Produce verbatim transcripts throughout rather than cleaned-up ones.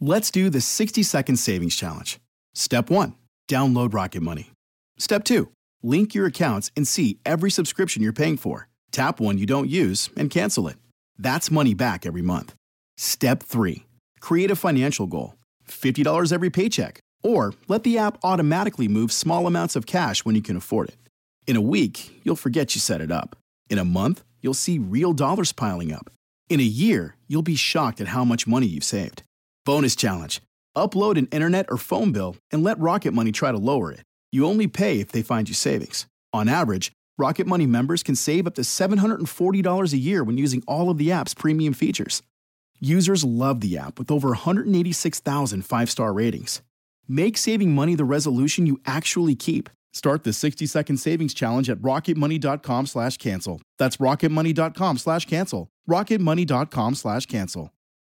Let's do the sixty second savings challenge. Step one, download Rocket Money. Step two, link your accounts and see every subscription you're paying for. Tap one you don't use and cancel it. That's money back every month. Step three, create a financial goal. fifty dollars every paycheck. Or let the app automatically move small amounts of cash when you can afford it. In a week, you'll forget you set it up. In a month, you'll see real dollars piling up. In a year, you'll be shocked at how much money you've saved. Bonus challenge. Upload an internet or phone bill and let Rocket Money try to lower it. You only pay if they find you savings. On average, Rocket Money members can save up to seven hundred forty dollars a year when using all of the app's premium features. Users love the app with over one hundred eighty-six thousand five-star ratings. Make saving money the resolution you actually keep. Start the sixty second savings challenge at rocketmoney.com slash cancel. That's rocketmoney.com slash cancel. rocketmoney.com slash cancel.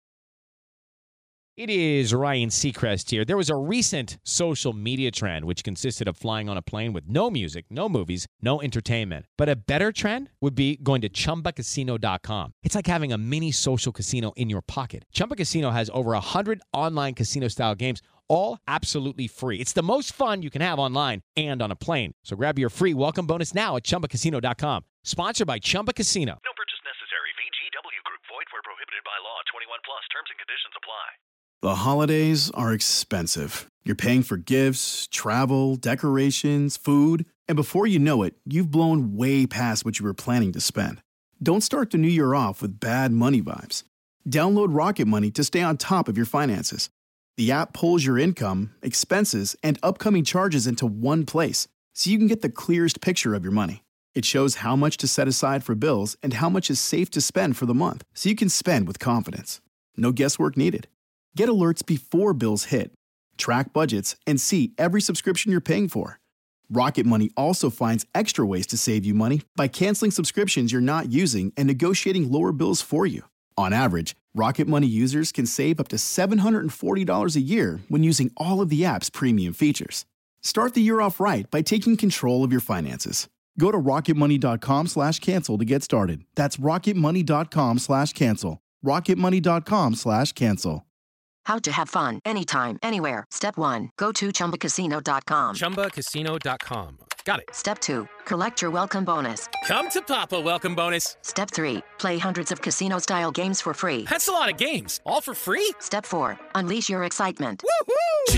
It is Ryan Seacrest here. There was a recent social media trend which consisted of flying on a plane with no music, no movies, no entertainment. But a better trend would be going to chumba casino dot com. It's like having a mini social casino in your pocket. Chumba Casino has over one hundred online casino-style games, all absolutely free. It's the most fun you can have online and on a plane. So grab your free welcome bonus now at chumba casino dot com. Sponsored by Chumba Casino. No purchase necessary. V G W Group. Void where prohibited by law. twenty-one plus. Terms and conditions apply. The holidays are expensive. You're paying for gifts, travel, decorations, food, and before you know it, you've blown way past what you were planning to spend. Don't start the new year off with bad money vibes. Download Rocket Money to stay on top of your finances. The app pulls your income, expenses, and upcoming charges into one place, so you can get the clearest picture of your money. It shows how much to set aside for bills and how much is safe to spend for the month, so you can spend with confidence. No guesswork needed. Get alerts before bills hit, track budgets, and see every subscription you're paying for. Rocket Money also finds extra ways to save you money by canceling subscriptions you're not using and negotiating lower bills for you. On average, Rocket Money users can save up to seven hundred forty dollars a year when using all of the app's premium features. Start the year off right by taking control of your finances. Go to rocketmoney.com slash cancel to get started. That's rocketmoney.com slash cancel. rocketmoney.com slash cancel. How to have fun anytime, anywhere. Step one, go to chumba casino dot com. chumba casino dot com. Got it. Step two, collect your welcome bonus. Come to Papa welcome bonus. Step three, play hundreds of casino-style games for free. That's a lot of games. All for free? Step four, unleash your excitement. Woohoo!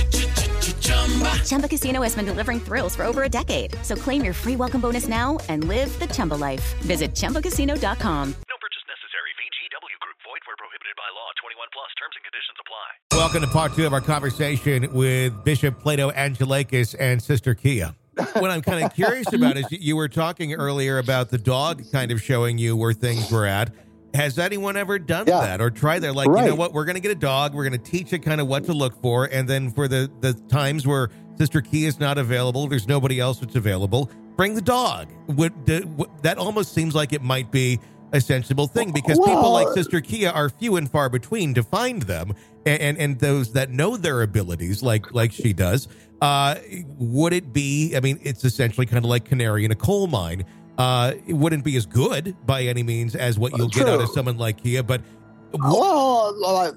Chumba Casino has been delivering thrills for over a decade. So claim your free welcome bonus now and live the Chumba life. Visit chumba casino dot com. No purchase necessary. V G W Group. Void where prohibited by law. twenty-one plus. Terms and conditions apply. Welcome to part two of our conversation with Bishop Plato Angelakis and Sister Kia. What I'm kind of curious about is you were talking earlier about the dog kind of showing you where things were at. Has anyone ever done yeah. that or tried that? Like, right. you know what, we're going to get a dog. We're going to teach it kind of what to look for. And then for the, the times where Sister Kia is not available, there's nobody else that's available, bring the dog. Would, the, would, that almost seems like it might be a sensible thing because well, people like Sister Kia are few and far between to find them. And, and, and those that know their abilities like, like she does, uh, would it be, I mean, it's essentially kind of like canary in a coal mine. Uh, it wouldn't be as good by any means as what you'll True. get out of someone like Kia, but well, I,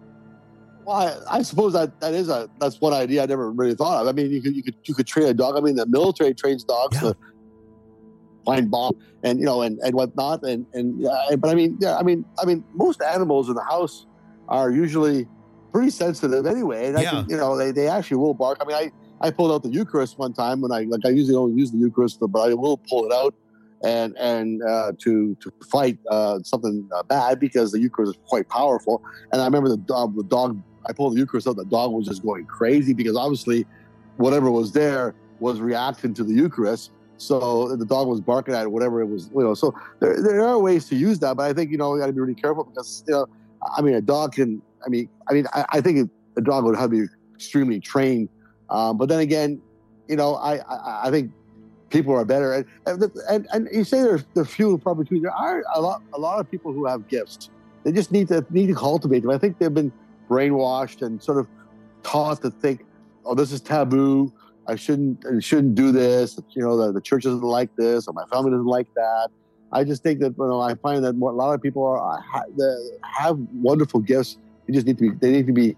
well, I suppose that that is a that's one idea I never really thought of. I mean, you could you could you could train a dog. I mean, the military trains dogs yeah. to find bomb and you know and, and whatnot, and and yeah, but I mean, yeah, I mean, I mean, most animals in the house are usually pretty sensitive anyway, and I yeah. can, you know they, they actually will bark. I mean, I, I pulled out the Eucharist one time when I like I usually don't use the Eucharist, but I will pull it out. And and uh, to to fight uh, something uh, bad because the Eucharist is quite powerful. And I remember the dog, the dog. I pulled the Eucharist out. The dog was just going crazy because obviously, whatever was there was reacting to the Eucharist. So the dog was barking at whatever it was. You know. So there there are ways to use that, but I think you know you got to be really careful because you know I mean a dog can. I mean I mean I, I think a dog would have to be extremely trained. Um, but then again, you know I I, I think. People are better, and and, and and you say there's they're few and far between. There are a lot a lot of people who have gifts. They just need to need to cultivate them. I think they've been brainwashed and sort of taught to think, oh, this is taboo. I shouldn't I shouldn't do this. You know, the, the church doesn't like this, or my family doesn't like that. I just think that you know I find that more, a lot of people are have wonderful gifts. They just need to be they need to be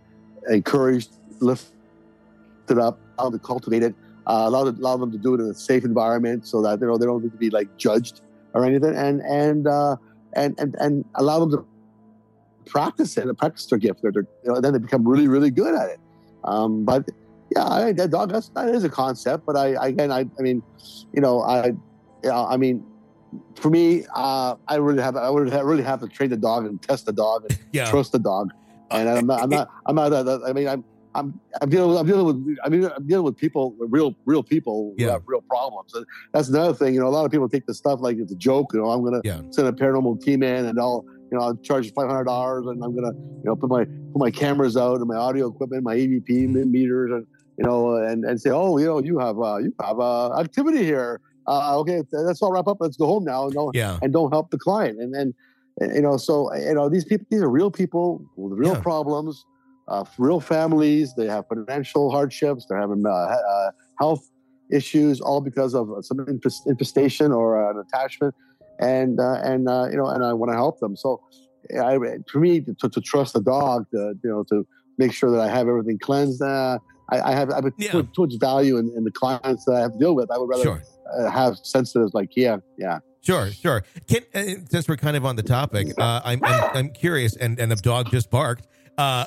encouraged, lifted up, allow them to cultivate it, uh, allow, allow them to do it in a safe environment so that you know they don't need to be like judged or anything, and and uh, and and and allow them to practice it and practice their gift. They're, they're, you know, then they become really, really good at it. Um, but yeah, I, that dog that's, that is a concept. But I, I again, I, I mean, you know, I, yeah, I mean, for me, uh, I really have, I would have, really have to train the dog and test the dog and yeah. trust the dog. And I'm not, I'm not, I'm not. Uh, I mean, I'm, I'm, I'm dealing with, I'm dealing with, I mean, I'm dealing with people, real, real people who yeah. have real problems. And that's another thing. You know, a lot of people take this stuff like it's a joke. You know, I'm gonna yeah. send a paranormal team in and all. You know, I'll charge five hundred dollars, and I'm gonna, you know, put my put my cameras out and my audio equipment, my E V P meters, and you know, and, and say, oh, you know, you have uh, you have uh, activity here. Uh, okay, let's all wrap up. Let's go home now. And don't, yeah. and don't help the client. And then, you know, so you know, these people, these are real people with real yeah. problems, uh, real families. They have financial hardships. They're having uh, uh, health issues, all because of some infestation or uh, an attachment. And uh, and uh, you know, and I want to help them. So, I, for me, to, to trust the dog, to, you know, to make sure that I have everything cleansed, uh, I, I have I put yeah. too, too much value in, in the clients that I have to deal with. I would rather sure. uh, have sensitives like, yeah, yeah. Sure, sure. Can, uh, since we're kind of on the topic, uh, I'm, I'm I'm curious, and, and the dog just barked. Uh,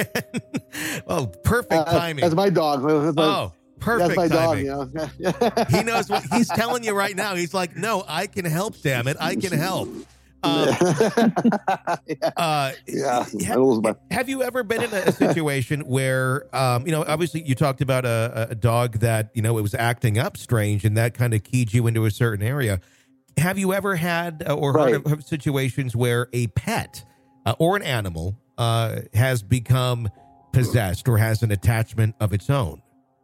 oh, perfect timing. Uh, that's my dog. That's my, oh. Perfect That's my timing. dog, you know? He knows what he's telling you right now. He's like, no, I can help, damn it. I can help. Um, yeah. Uh, yeah. Have, have you ever been in a, a situation where, um, you know, obviously you talked about a, a dog that, you know, it was acting up strange and that kind of keyed you into a certain area. Have you ever had uh, or right. heard of situations where a pet uh, or an animal uh, has become possessed or has an attachment of its own?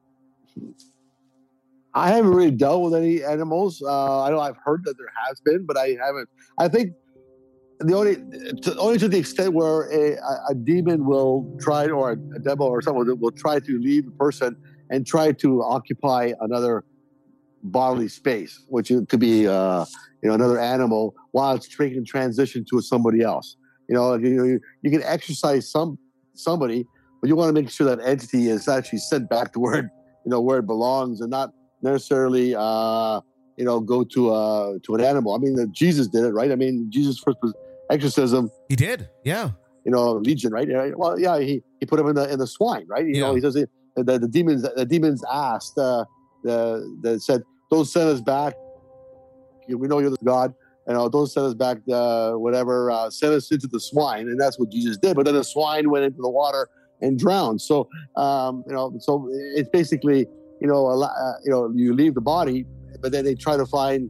I haven't really dealt with any animals. Uh, I know I've heard that there has been, but I haven't. I think the only to, only to the extent where a, a demon will try, or a devil or someone will try to leave a person and try to occupy another bodily space, which could be uh, you know another animal, while it's taking transition to somebody else. You know, you, you can exercise some somebody, but you want to make sure that entity is actually sent back to where it, you know where it belongs, and not necessarily uh, you know go to uh, to an animal. I mean, the, Jesus did it, right? I mean, Jesus' first exorcism. He did, yeah. You know, Legion, right? Well, yeah, he, he put him in the in the swine, right? You yeah. know, he says it, the the demons the demons asked uh, the the said, "Don't send us back. We know you're the God. You know, don't send us back. Uh, whatever. Uh, send us into the swine." And that's what Jesus did. But then the swine went into the water and drowned. So, um, you know, so it's basically, you know, a, uh, you know, you leave the body, but then they try to find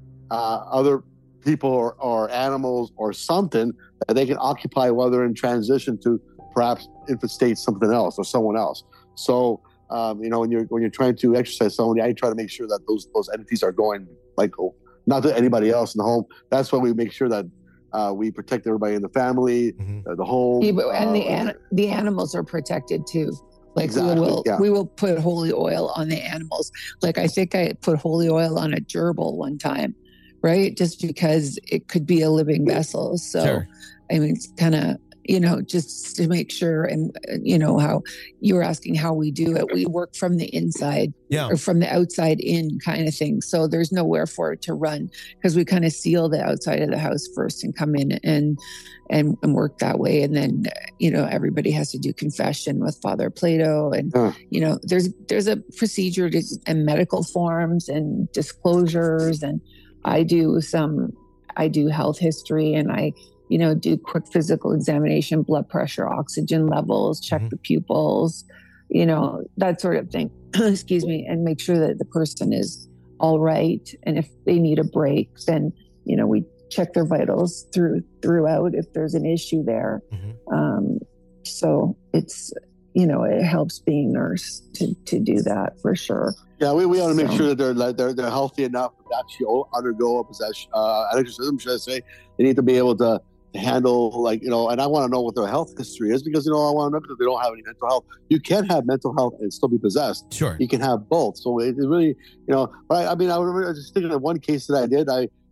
uh, other people or, or animals or something that they can occupy while they're in transition to perhaps infestate something else or someone else. So, um, you know, when you're when you're trying to exercise somebody, I try to make sure that those those entities are going like not to anybody else in the home. That's why we make sure that uh, we protect everybody in the family, mm-hmm. uh, the home, yeah, but, and uh, the an- the animals are protected too. Like exactly, we will yeah. we will put holy oil on the animals. Like I think I put holy oil on a gerbil one time, right? Just because it could be a living vessel. So sure. I mean, it's kind of, you know, just to make sure. And, you know, how you were asking how we do it. We work from the inside yeah. or from the outside in kind of thing. So there's nowhere for it to run because we kind of seal the outside of the house first and come in and, and, and work that way. And then, you know, everybody has to do confession with Father Plato. And, uh. you know, there's, there's a procedure to, and medical forms and disclosures. And I do some, I do health history and I, you know, do quick physical examination, blood pressure, oxygen levels, check mm-hmm. the pupils, you know, that sort of thing. Excuse me. And make sure that the person is all right. And if they need a break, then, you know, we check their vitals through throughout if there's an issue there. Mm-hmm. Um, so it's, you know, it helps being nurse to, to do that for sure. Yeah, we, we want to so. make sure that they're like, they're they're healthy enough to actually undergo a possession, uh, an exorcism, should I say. They need to be able to handle, like, you know, and I want to know what their health history is because, you know, I want to know because they don't have any mental health. You can have mental health and still be possessed. Sure. You can have both. So it, it really, you know, but I, I mean, I remember just thinking of one case that I did. I,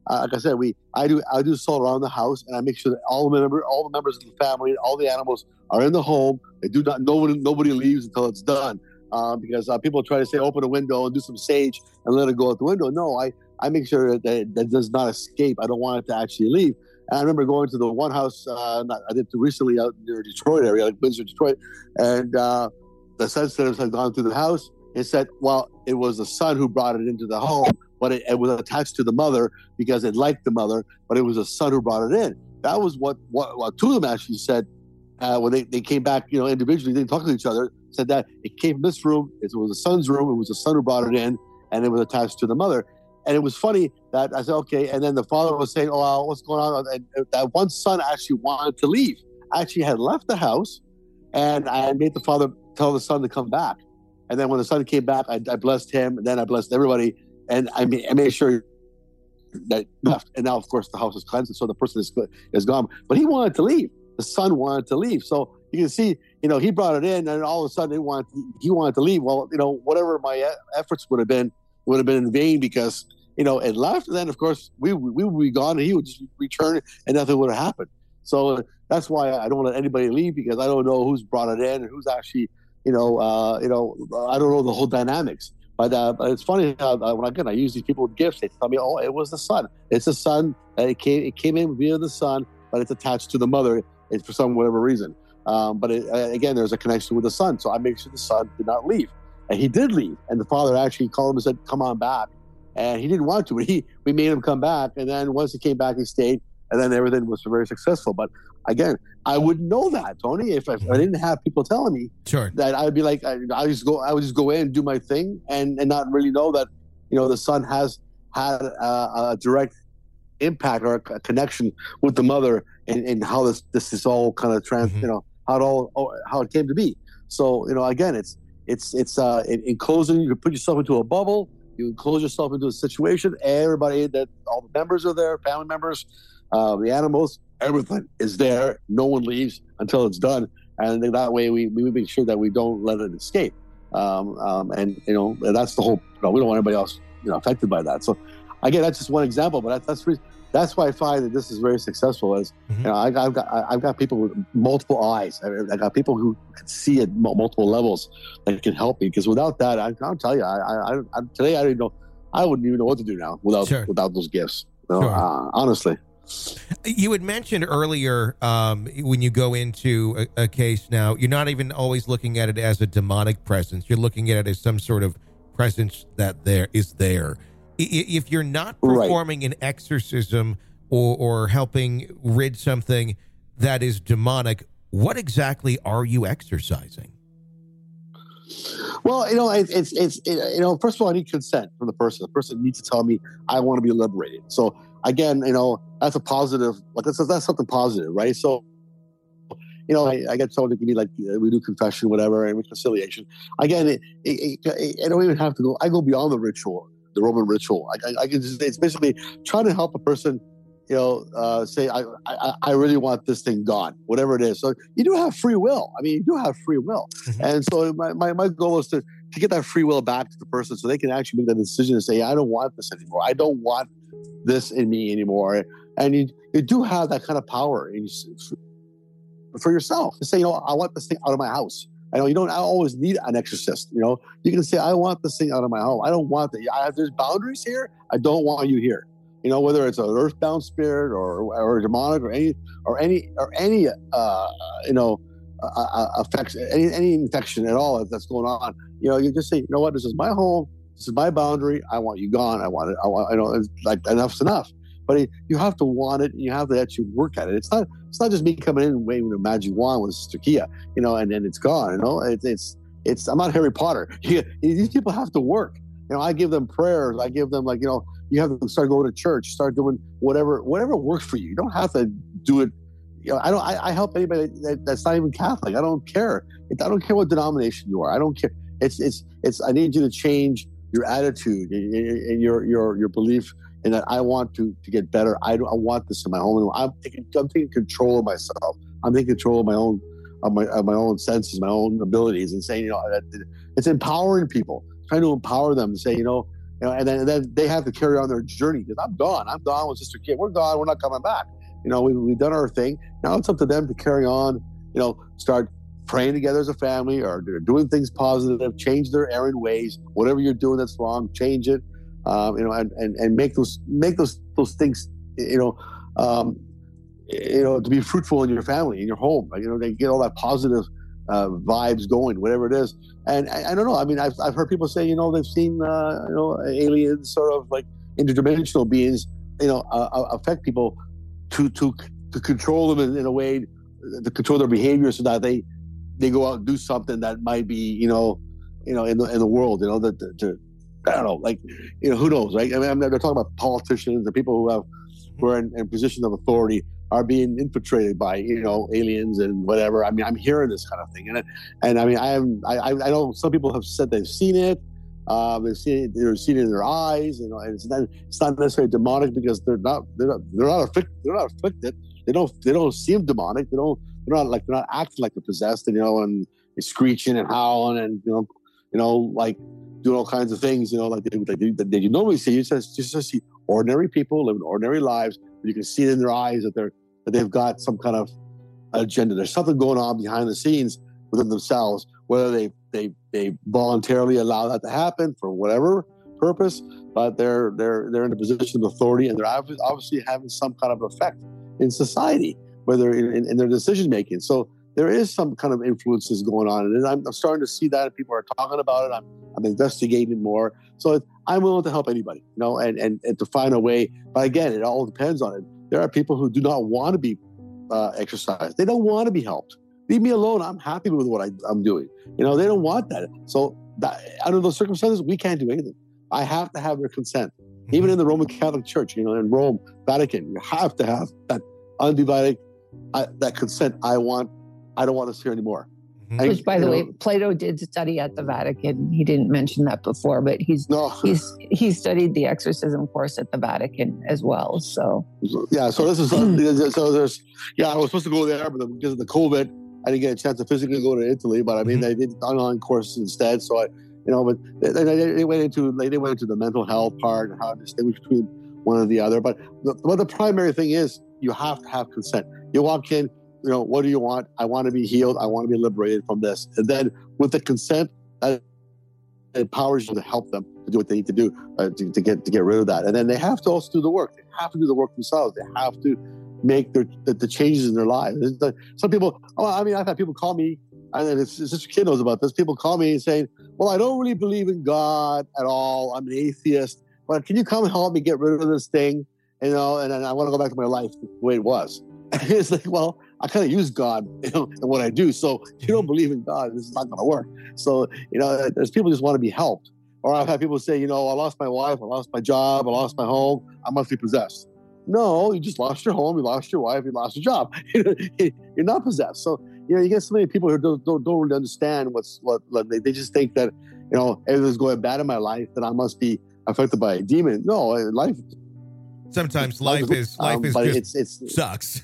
uh, like I said, we I do I do salt around the house, and I make sure that all the member all the members of the family, all the animals are in the home. They do not nobody nobody leaves until it's done. Uh, because uh, people try to say open a window and do some sage and let it go out the window. No, I, I make sure that it, that does not escape. I don't want it to actually leave. And I remember going to the one house uh, not, I did recently out near Detroit area, like Windsor, Detroit, and uh, the sensitive had gone through the house and said, well, it was the son who brought it into the home, but it, it was attached to the mother because it liked the mother, but it was the son who brought it in. That was what, what, what two of them actually said uh, when they, they came back, you know, individually, they didn't talk to each other, said that it came from this room, it was the son's room, it was the son who brought it in, and it was attached to the mother. And it was funny that I said, okay, and then the father was saying, oh, well, what's going on? And that one son actually wanted to leave, actually had left the house, and I made the father tell the son to come back. And then when the son came back, I, I blessed him, and then I blessed everybody, and I made, I made sure that left. And now, of course, the house is cleansed, so the person is, is gone. But he wanted to leave. The son wanted to leave. So you can see, you know, he brought it in, and all of a sudden he wanted, he wanted to leave. Well, you know, whatever my efforts would have been, would have been in vain because, you know, it left. And then, of course, we, we would be gone, and he would just return, and nothing would have happened. So uh, that's why I don't let anybody leave, because I don't know who's brought it in and who's actually, you know, uh, you know, I don't know the whole dynamics. But, uh, but it's funny how, uh, when again I use these people with gifts, they tell me, oh, it was the son. It's the son. It came, it came in via the son, but it's attached to the mother. It's for some whatever reason. Um, but it, uh, again, there's a connection with the son. So I make sure the son did not leave. And he did leave. And the father actually called him and said, come on back. And he didn't want to, but he, we made him come back. And then once he came back, he stayed. And then everything was very successful. But again, I wouldn't know that, Tony, if I, if I didn't have people telling me sure. that I'd be like, I, I just go, I would just go in and do my thing and, and not really know that, you know, the son has had a, a direct impact or a connection with the mother and, and how this, this is all kind of trans, mm-hmm. you know, how it all, how it came to be. So, you know, again, it's, it's, it's, uh, in, in closing, you can put yourself into a bubble, you close yourself into a situation, everybody that all the members are there, family members, uh, the animals, everything is there. No one leaves until it's done. And that way we, we make sure that we don't let it escape. Um, um, and, you know, that's the whole, you know, we don't want anybody else, you know, affected by that. So again, that's just one example, but that's, that's, that's why I find that this is very successul is, mm-hmm. you know, I, I've got, I've got people with multiple eyes. I, I got people who can see at multiple levels that can help me. Because without that, I, I'll tell you, I, I, I, today I didn't know, I wouldn't even know what to do now without, sure. without those gifts. You know, sure. uh, honestly. You had mentioned earlier um, when you go into a, a case now, you're not even always looking at it as a demonic presence. You're looking at it as some sort of presence that there is there. If you're not performing right. an exorcism or, or helping rid something that is demonic, what exactly are you exorcising? Well, you know, it's, it's, it's it, you know, first of all, I need consent from the person. The person needs to tell me, I want to be liberated. So again, you know, that's a positive, like that's, that's something positive, right? So, you know, I, I get someone to give me like, we do confession, whatever, and reconciliation. Again, it, it, it, I don't even have to go, I go beyond the ritual, the Roman ritual. I, I, I can just, it's basically trying to help a person, you know, uh, say, I, I, I really want this thing gone, whatever it is. So you do have free will. I mean, you do have free will. Mm-hmm. And so my, my, my goal is to, to get that free will back to the person so they can actually make that decision and say, I don't want this anymore. I don't want this in me anymore. And you, you do have that kind of power in, for yourself to say, you know, I want this thing out of my house. I know you don't always need an exorcist. You know, you can say, I want this thing out of my home. I don't want that. I have, there's boundaries here. I don't want you here. You know, whether it's an earthbound spirit or or a demonic or any or any or any uh, you know uh, affection, any any infection at all that's going on. You know, you just say, you know what, this is my home. This is my boundary. I want you gone. I want it. I want. I know. It's like enough's enough. But it, you have to want it, and you have to actually work at it. It's not. It's not just me coming in and waving a magic wand with Sister Kia, you know, and then it's gone. You know, it, it's it's. I'm not Harry Potter. You, these people have to work. You know, I give them prayers. I give them like, you know, you have to start going to church, start doing whatever, whatever works for you. You don't have to do it. You know, I don't. I, I help anybody that, that's not even Catholic. I don't care. I don't care what denomination you are. I don't care. It's it's it's. I need you to change your attitude and, and your your your belief in that I want to to get better. I don't. I want this in my home. I'm taking. I'm taking control of myself. I'm taking control of my own of my of my own senses, my own abilities, and saying, you know, that it's empowering people. Trying to empower them to say, you know, You know, and then, and then they have to carry on their journey because I'm gone. I'm gone with Sister Kid. We're gone. We're not coming back. You know, we, we've done our thing. Now it's up to them to carry on, you know, start praying together as a family or they're doing things positive, change their errant ways. Whatever you're doing that's wrong, change it, um, you know, and, and, and make those make those those things, you know, um, you know, to be fruitful in your family, in your home. You know, they get all that positive uh, vibes going, whatever it is. And I, I don't know. I mean, I've, I've heard people say, you know, they've seen, uh, you know, aliens, sort of like interdimensional beings, you know, uh, affect people to to to control them in, in a way, to control their behavior, so that they they go out and do something that might be, you know, you know, in the in the world, you know, that to, to I don't know, like, you know, who knows, right? I mean, I'm, they're talking about politicians and people who have who are in, in positions of authority are being infiltrated by, you know, aliens and whatever. I mean, I'm hearing this kind of thing, and and I mean, I am I I know some people have said they've seen it, um, they've seen it, they've seen it in their eyes, you know, and it's not it's not necessarily demonic because they're not they're not they're not afflicted, they're not afflicted. They don't they don't seem demonic. They don't they're not like they're not acting like they're possessed, and you know, and screeching and howling and you know you know like doing all kinds of things, you know, like they, like they, that you normally see. You just just see ordinary people living ordinary lives. You can see it in their eyes that they're that they've got some kind of agenda. There's something going on behind the scenes within themselves, whether they they they voluntarily allow that to happen for whatever purpose, but they're they're they're in a position of authority, and they're obviously having some kind of effect in society, whether in, in, in their decision making. So there is some kind of influences going on, and I'm, I'm starting to see that people are talking about it. I'm I'm investigating more. So it, I'm willing to help anybody, you know, and, and, and to find a way. But again, it all depends on it. There are people who do not want to be uh, exercised. They don't want to be helped. Leave me alone. I'm happy with what I, I'm doing. You know, they don't want that. So that, under those circumstances, we can't do anything. I have to have their consent. Even in the Roman Catholic Church, you know, in Rome, Vatican, you have to have that undivided, uh, that consent. I want, I don't want this here anymore. Which, by I, the know, way, Plato did study at the Vatican. He didn't mention that before, but he's no. he's he studied the exorcism course at the Vatican as well. So yeah, so this is so there's yeah. I was supposed to go there, but because of the COVID, I didn't get a chance to physically go to Italy. But I mean, mm-hmm. they did online courses instead. So I, you know, but they, they, they went into they went into the mental health part and how to distinguish between one or the other. But the, but the primary thing is you have to have consent. You walk in. You know, what do you want? I want to be healed. I want to be liberated from this. And then with the consent, that empowers you to help them to do what they need to do uh, to, to get to get rid of that. And then they have to also do the work. They have to do the work themselves. They have to make their, the, the changes in their lives. The, some people, oh, I mean, I've had people call me, and it's, it's Sister Kid knows about this. People call me and saying, well, I don't really believe in God at all. I'm an atheist. But can you come and help me get rid of this thing? You know, and, and I want to go back to my life the way it was. And it's like, well, I kind of use God, you know, in what I do. So if you don't believe in God, this is not going to work. So, you know, there's people just want to be helped. Or I've had people say, you know, I lost my wife, I lost my job, I lost my home, I must be possessed. No, you just lost your home, you lost your wife, you lost your job. You're not possessed. So, you know, you get so many people who don't don't, don't really understand what's what. They, they just think that, you know, everything's going bad in my life, that I must be affected by a demon. No, life. Sometimes life is life um, is but just it's, it's, sucks.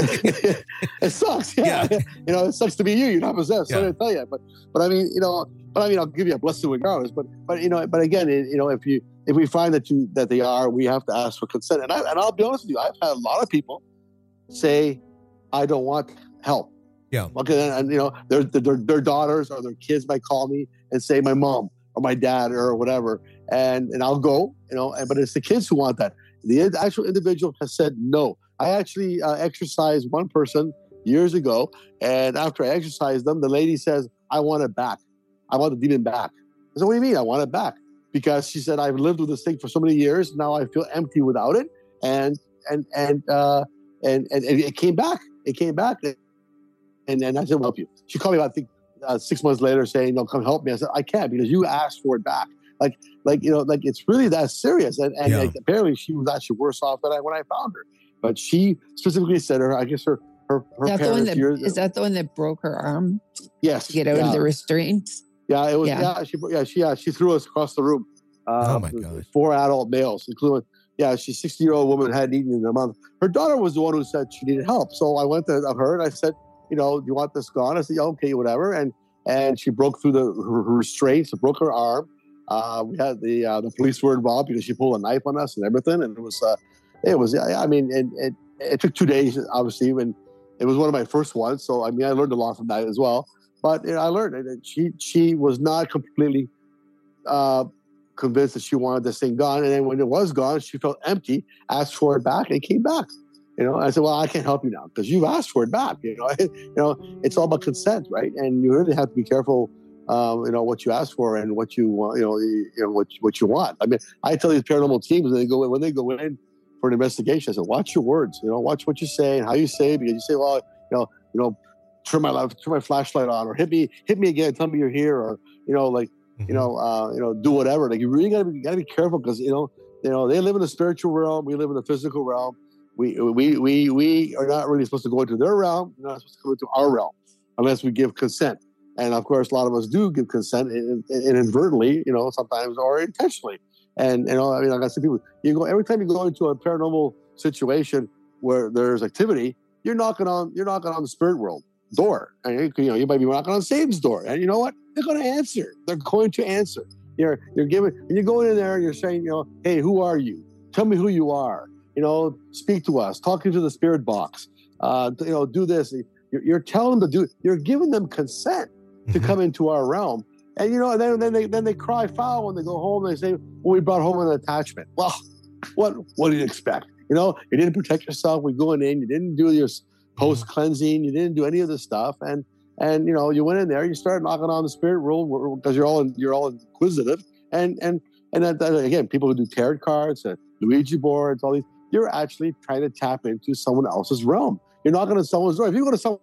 It sucks. Yeah. yeah, you know, it sucks to be you. You're not possessed. Yeah. So I tell you, but but I mean, you know, but I mean, I'll give you a blessing regardless. But but you know, but again, it, you know, if you if we find that you that they are, we have to ask for consent. And I and I'll be honest with you, I've had a lot of people say, I don't want help. Yeah. Okay, and, and you know, their, their their daughters or their kids might call me and say, my mom or my dad or whatever, and and I'll go, you know, and, but it's the kids who want that. The actual individual has said no. I actually uh, exercised one person years ago, and after I exercised them, the lady says, I want it back. I want the demon back. I said, what do you mean I want it back? Because she said, I've lived with this thing for so many years. Now I feel empty without it. And and and uh, and, and, and it came back. It came back. And then I said, well, help you. She called me about, I think, uh, six months later saying, no, come help me. I said, I can't because you asked for it back. Like, like you know, like it's really that serious. And, and yeah. like, apparently she was actually worse off than I when I found her. But she specifically said her, I guess her her, her that parents. That, years, is that the one that broke her arm? Yes. To get out yeah. of the restraints? Yeah, it was. Yeah, yeah she yeah she yeah she threw us across the room. Uh, oh my gosh. Four adult males, including yeah, she's a sixty year old woman, hadn't eaten in a month. Her daughter was the one who said she needed help. So I went to her and I said, you know, do you want this gone? I said, yeah, okay, whatever. And and she broke through the her, her restraints, broke her arm. Uh, we had the uh, the police were involved because she pulled a knife on us and everything, and it was uh, it was I mean it, it it took two days obviously, when it was one of my first ones. So I mean I learned a lot from that as well. But you know, I learned that she she was not completely uh, convinced that she wanted this thing gone, and then when it was gone, she felt empty, asked for it back, and it came back. You know, I said, well, I can't help you now because you've asked for it back. You know, you know, it's all about consent, right? And you really have to be careful. Um, you know, what you ask for and what you want, you know, you, you know, what, what you want. I mean, I tell these paranormal teams when they go in, when they go in for an investigation, I said, watch your words, you know, watch what you say and how you say it, because you say, well, you know, you know, turn my light, turn my flashlight on, or hit me, hit me again, tell me you're here, or, you know, like, mm-hmm. you know, uh, you know, do whatever. Like, you really gotta be, gotta be careful because, you know, you know, they live in the spiritual realm, we live in the physical realm. We, we, we, we are not really supposed to go into their realm. We're not supposed to go into our realm unless we give consent. And of course, a lot of us do give consent inadvertently, you know, sometimes or intentionally. And, you know, I mean, like I said, people, you go, every time you go into a paranormal situation where there's activity, you're knocking on, you're knocking on the spirit world door. And, you know, you might be knocking on Satan's door. And you know what? They're going to answer. They're going to answer. You're, you're giving, and you're going in there and you're saying, you know, hey, who are you? Tell me who you are. You know, speak to us, talk into the spirit box, uh, you know, do this. You're, you're telling them to do, you're giving them consent to come into our realm. And, you know, and then, then they then they cry foul when they go home. And they say, well, we brought home an attachment. Well, what what do you expect? You know, you didn't protect yourself. We're going in. You didn't do your post-cleansing. You didn't do any of this stuff. And, and you know, you went in there. You started knocking on the spirit world because you're all you're all inquisitive. And, and, and that, that, again, people who do tarot cards, uh, Ouija boards, all these, you're actually trying to tap into someone else's realm. You're knocking on someone's door. If you go to someone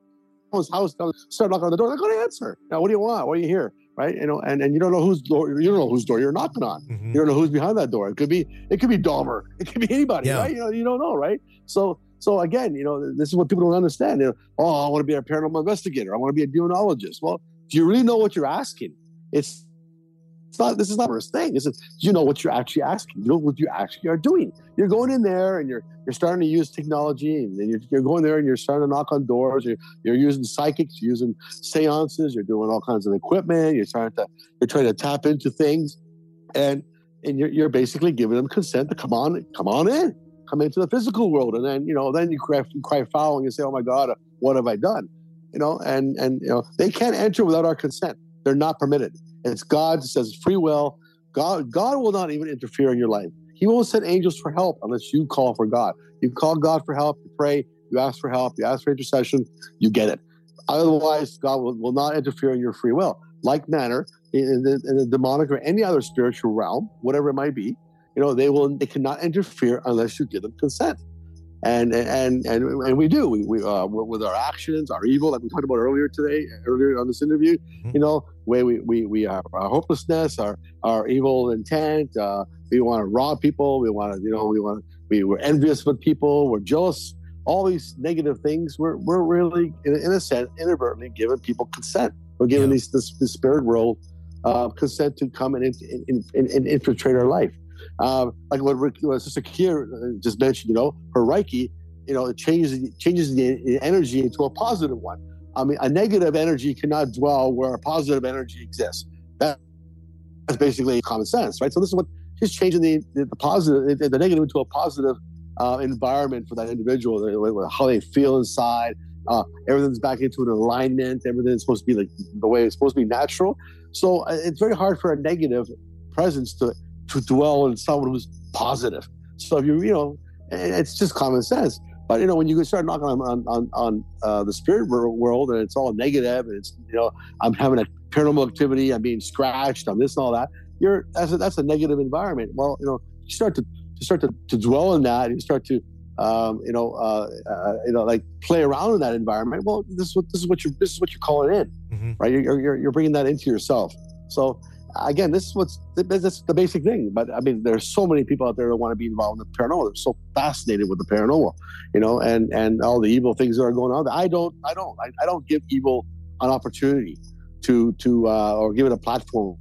house, start knocking on the door, they're going to answer. Now, what do you want? What are you here? Right? You know, and, and you don't know whose door you don't know whose door you're knocking on. Mm-hmm. You don't know who's behind that door. It could be it could be Dahmer. It could be anybody, yeah. Right? You know, you don't know, right? So so again, you know, this is what people don't understand. You know, oh, I want to be a paranormal investigator. I want to be a demonologist. Well, do you really know what you're asking? It's It's not, this is not the first thing. This is, you know what you're actually asking. You know what you actually are doing. You're going in there and you're you're starting to use technology, and you're, you're going there and you're starting to knock on doors. You're, you're using psychics, you're using seances. You're doing all kinds of equipment. You're trying to you're trying to tap into things, and and you're you're basically giving them consent to come on come on in, come into the physical world, and then you know then you cry, you cry foul and you say, oh my God, what have I done? You know, and and you know they can't enter without our consent. They're not permitted. It's God says free will. God, God will not even interfere in your life. He won't send angels for help unless you call for God. You call God for help, you pray, you ask for help, you ask for intercession, you get it. Otherwise, God will, will not interfere in your free will. Like manner, in the, in the demonic or any other spiritual realm, whatever it might be, you know, they will they cannot interfere unless you give them consent. And and and and we do we, we uh, with our actions, our evil, like we talked about earlier today, earlier on this interview. Mm-hmm. You know, where we we we are our hopelessness, our our evil intent. Uh, we want to rob people. We want to, you know, we want we we're envious with people. We're jealous. All these negative things. We're we're really, in, in a sense, inadvertently giving people consent. We're giving yeah. these this, this spirit world uh, consent to come and, in, in, in, in infiltrate our life. Um, like what, Rick, what Sister Kia just mentioned, you know, her Reiki, you know, it changes it changes the energy into a positive one. I mean, a negative energy cannot dwell where a positive energy exists. That, that's basically common sense, right? So this is what she's changing the the, the positive, the, the negative into a positive uh, environment for that individual, how they feel inside. Uh, everything's back into an alignment. Everything's supposed to be like the way it's supposed to be natural. So uh, it's very hard for a negative presence to to dwell in someone who's positive. So if you, you know, it's just common sense. But, you know, when you start knocking on on, on, on uh, the spirit world and it's all negative and it's, you know, I'm having a paranormal activity, I'm being scratched, I'm this and all that, you're, that's a, that's a negative environment. Well, you know, you start to, to start to, to dwell in that and you start to, um, you know, uh, uh, you know, like play around in that environment. Well, this is what, this is what you're, this is what you're calling in, mm-hmm. right? You're, you're, you're bringing that into yourself. So, again, this is what's that's the basic thing. But I mean, there's so many people out there that want to be involved in the paranormal. They're so fascinated with the paranormal, you know, and, and all the evil things that are going on. I don't, I don't, I, I don't give evil an opportunity to to uh, or give it a platform,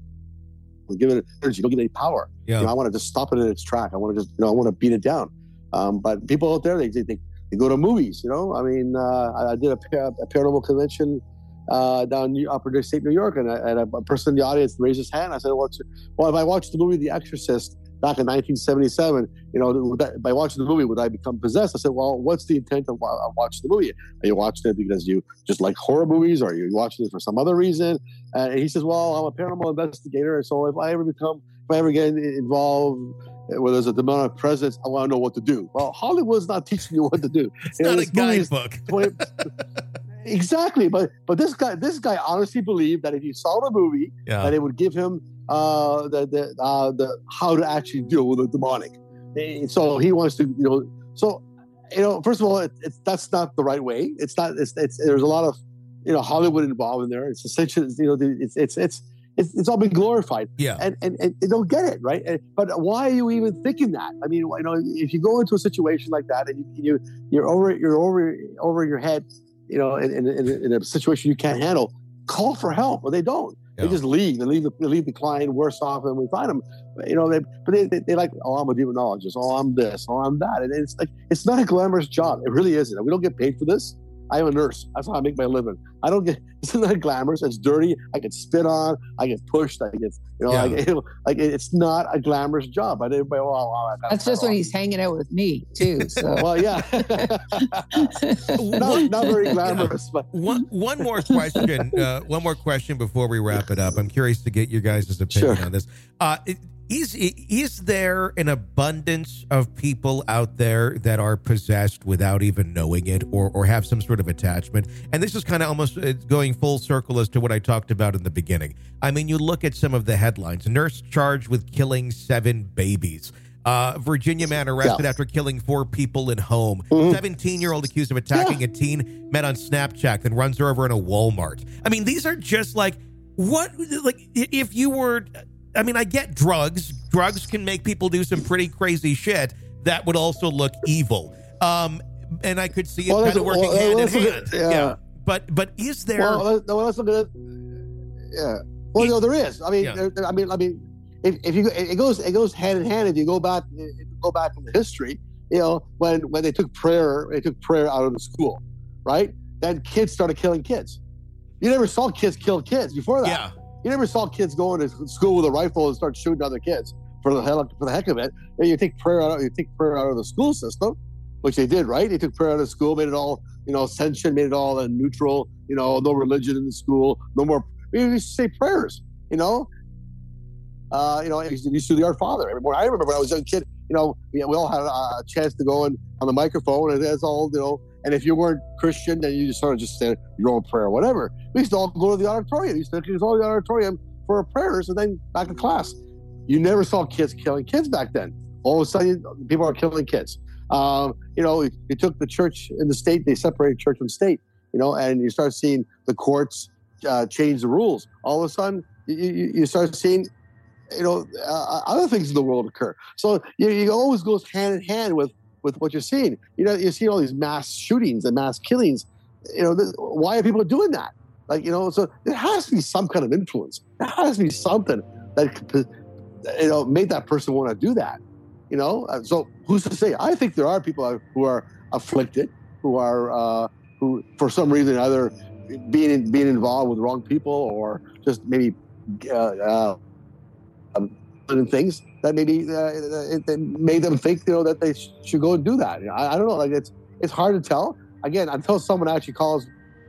or give it energy. Don't give it any power. Yeah. You know, I want to just stop it in its track. I want to just, you know, I want to beat it down. Um, but people out there, they they, they go to movies. You know, I mean, uh, I did a, a paranormal convention uh, down in Upper State New York, and, I, and a person in the audience raised his hand. I said, "What's well, if I watched the movie The Exorcist back in nineteen seventy-seven, you know, would that, by watching the movie, would I become possessed?" I said, "Well, what's the intent of, of watching the movie? Are you watching it because you just like horror movies, or are you watching it for some other reason?" And he says, "Well, I'm a paranormal investigator, and so if I ever become, if I ever get involved where there's a demonic presence, I want to know what to do." Well, Hollywood's not teaching you what to do. It's you not know, a guidebook. Exactly, but but this guy, this guy honestly believed that if he saw the movie, yeah. that it would give him uh, the the uh, the how to actually deal with the demonic. And so he wants to, you know. So you know, first of all, it, it's that's not the right way. It's not. It's, it's there's a lot of you know Hollywood involved in there. It's essentially you know it's it's it's. It's, it's all been glorified, yeah, and, and and they don't get it, right? And, but why are you even thinking that? I mean, you know, if you go into a situation like that and you, you you're over you're over over your head, you know, in, in, in a situation you can't handle, call for help. But they don't. Yeah. They just leave. They leave the they leave the client worse off than we find them. You know, they but they they, they like, oh, I'm a demonologist. Oh, I'm this. Oh, I'm that. And it's like it's not a glamorous job. It really isn't. We don't get paid for this. I'm a nurse. That's how I make my living. I don't get. It's not glamorous. It's dirty. I get spit on. I get pushed. I get. You know, yeah. like, you know, like it's not a glamorous job. But everybody, oh, oh, that's just when he's hanging out with me too. So well, yeah, not, not very glamorous. But one one more question. Uh, one more question before we wrap it up. I'm curious to get your guys' opinion sure. on this. Uh, it, Is is there an abundance of people out there that are possessed without even knowing it, or or have some sort of attachment? And this is kind of almost going full circle as to what I talked about in the beginning. I mean, you look at some of the headlines: nurse charged with killing seven babies. Uh, Virginia man arrested yeah. after killing four people in home. seventeen-year-old mm-hmm. accused of attacking yeah. a teen met on Snapchat, then runs her over in a Walmart. I mean, these are just like what? Like if you were. I mean, I get drugs. Drugs can make people do some pretty crazy shit that would also look evil. Um, and I could see it well, kind of working well, hand in hand. Yeah. yeah. But but is there? Well, let's, well, let's look at it. Yeah. Well, no, there is. I mean, yeah. there, there, I mean, I mean, if, if you it goes it goes hand in hand. If you go back, if you go back in the history, you know, when when they took prayer, they took prayer out of the school, right? Then kids started killing kids. You never saw kids kill kids before that. Yeah. You never saw kids going to school with a rifle and start shooting other kids for the hell for the heck of it. And you take prayer out, you take prayer out of the school system, which they did, right? They took prayer out of school, made it all, you know, ascension, made it all uh, neutral. You know, no religion in the school, no more. We used to say prayers, you know. Uh, you know, we used to do the Our Father every morning. I remember when I was a young kid. You know, we, we all had a chance to go in on the microphone, and that's all, you know. And if you weren't Christian, then you just sort of just said your own prayer or whatever. We used to all go to the auditorium. We used to go to the auditorium for our prayers and then back to class. You never saw kids killing kids back then. All of a sudden, people are killing kids. Um, you know, you took the church and the state, they separated church and state, you know, and you start seeing the courts uh, change the rules. All of a sudden, you, you, you start seeing, you know, uh, other things in the world occur. So you, you always goes hand in hand with with what you're seeing. You know, you see all these mass shootings and mass killings. You know, this, why are people doing that? Like, you know, so there has to be some kind of influence. There has to be something that, you know, made that person want to do that. You know, so who's to say? I think there are people who are afflicted, who are, uh, who for some reason either being being involved with the wrong people or just maybe uh, uh, um, things that maybe uh, it, it made them think, you know, that they sh- should go and do that. You know, I, I don't know. Like it's it's hard to tell. Again, until someone actually calls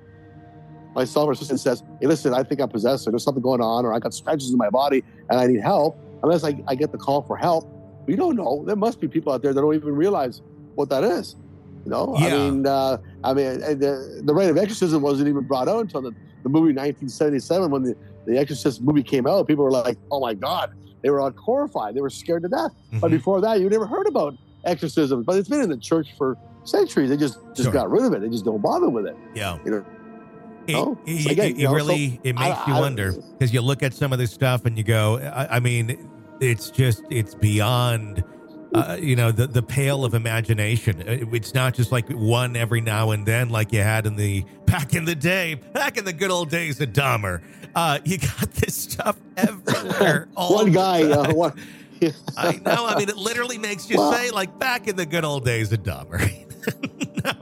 myself or sister and says, "Hey, listen, I think I'm possessed, or there's something going on, or I got scratches in my body and I need help." Unless I, I get the call for help, we don't know. There must be people out there that don't even realize what that is. You know, yeah. I mean, uh, I mean, the the rite of exorcism wasn't even brought out until the, the movie nineteen seventy-seven when the the Exorcist movie came out. People were like, "Oh my God." They were like horrified. They were scared to death. Mm-hmm. But before that, you never heard about exorcism. But it's been in the church for centuries. They just, just sure. got rid of it. They just don't bother with it. Yeah. You know, it, no? it, so again, it, you know, really so it makes I, you I, wonder because you look at some of this stuff and you go, I, I mean, it's just it's beyond. Uh, you know, the the pale of imagination. It's not just like one every now and then like you had in the back in the day, back in the good old days of Dahmer. Uh, you got this stuff everywhere. All one guy. Uh, one, yeah. I know. I mean, it literally makes you well, say like back in the good old days of Dahmer. no.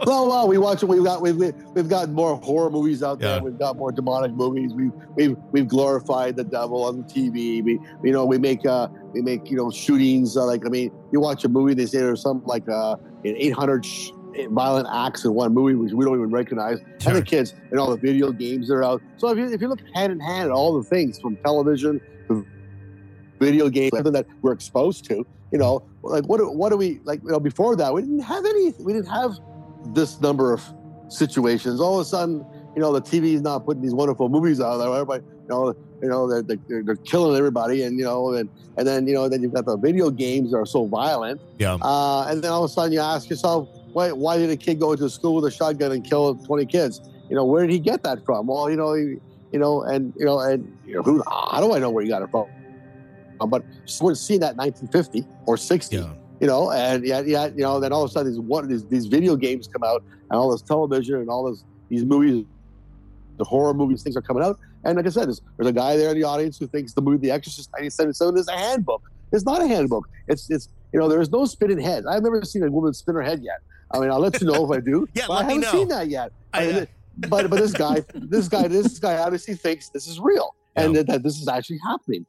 Well, well, we watch it. We've got we've we've got more horror movies out there. Yeah. We've got more demonic movies. We've we've we've glorified the devil on T V. We you know we make uh we make you know shootings. Uh, like I mean, you watch a movie, they say there's something like uh eight hundred sh- violent acts in one movie, which we don't even recognize. Sure. And the kids and all the video games that are out. So if you if you look hand in hand at all the things from television to video games, everything that we're exposed to, you know, like what do, what do we like? You know, before that we didn't have any. We didn't have this number of situations. All of a sudden, you know, the T V is not putting these wonderful movies out there. Everybody, you know, you know, they're, they're, they're killing everybody, and you know, and and then you know, then you've got the video games that are so violent. Yeah. Uh, and then all of a sudden, you ask yourself, why why did a kid go to school with a shotgun and kill twenty kids? You know, where did he get that from? Well, you know, he, you know, and you know, and you know, who? How do I know where he got it from? But we're seeing that nineteen fifty or sixty. Yeah. You know, and yeah, yeah, you know, then all of a sudden these one these, these video games come out, and all this television and all this these movies, the horror movies, things are coming out. And like I said, there's, there's a guy there in the audience who thinks the movie The Exorcist nineteen seventy-seven is a handbook. It's not a handbook. It's it's you know, there's no spinning heads. I've never seen a woman spin her head yet. I mean, I'll let you know if I do. Yeah, but let I me haven't know. seen that yet. I, I mean, uh, but but this guy, this guy, this guy obviously thinks this is real and Yeah. that, that this is actually happening.